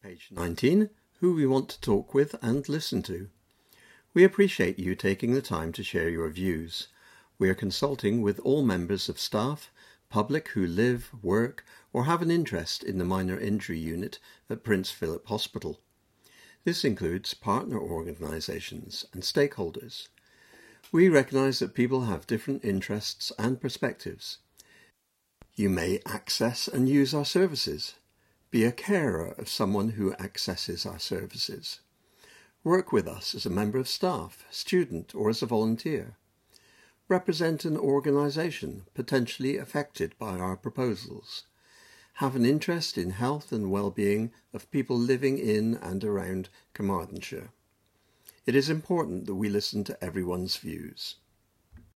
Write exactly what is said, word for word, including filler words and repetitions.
Page nineteen, who we want to talk with and listen to. We appreciate you taking the time to share your views. We are consulting with all members of staff, public who live, work, or have an interest in the minor injury unit at Prince Philip Hospital. This includes partner organisations and stakeholders. We recognise that people have different interests and perspectives. You may access and use our services. Be a carer of someone who accesses our services. Work with us as a member of staff, student, or as a volunteer. Represent an organisation potentially affected by our proposals. Have an interest in health and well-being of people living in and around Carmarthenshire. It is important that we listen to everyone's views.